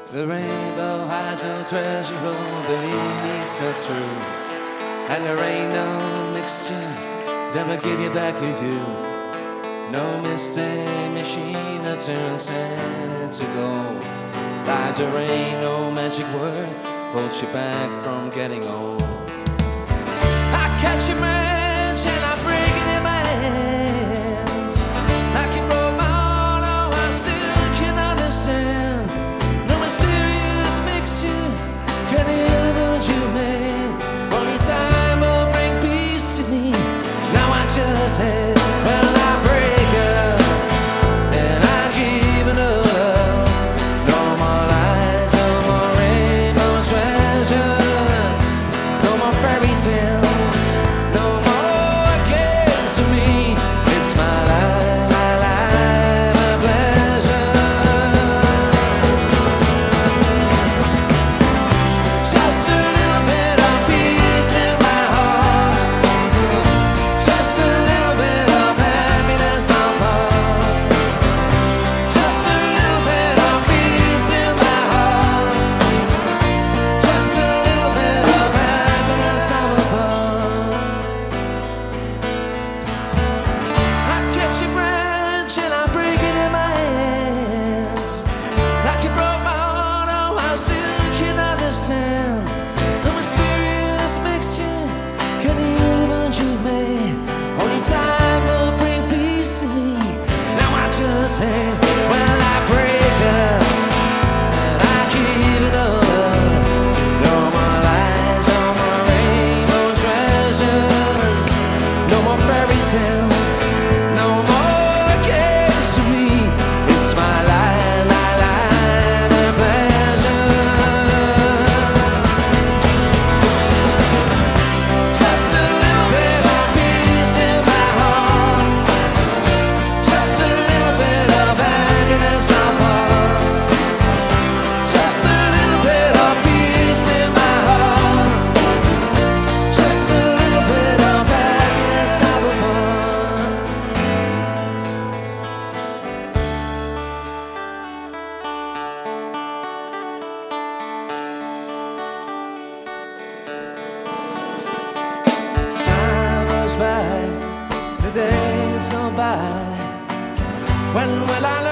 The rainbow has no treasure, oh, believe me, it's the truth. And there ain't no mixture that will give you back your youth. No mystic machine that turns sand into gold. Like there ain't no magic word holds you back from getting old. I catch your branch and I break it in my hands. I can broke my heart, oh, I still can understand. No mysterious mixture can heal what you made. Only time will bring peace to me. Now I just had, well, I break up and I keep it up. No more lies, no more rainbow treasures, no more fairy tales, no more games for me. It's my life, a pleasure. Just a little bit of peace in my heart, just a little bit of happiness apart, just a little bit of peace in my heart, just a little bit of happiness apart. I catch a branch and I break it in my hands. Like you broke my heart, oh, I still can understand. The mysterious mixture can heal the wound you made. Only time will bring peace to me. Now I just had, well, I break up and I keep it up. No more lies, no more rainbow treasures, no more fairy tales, no more games for me. It's my life, a pleasure. Just a little bit of peace in my heart, just a little bit of happiness apart, just a little bit of peace in my heart, just a little bit of happiness apart. Time goes by, the days go by. When will I learn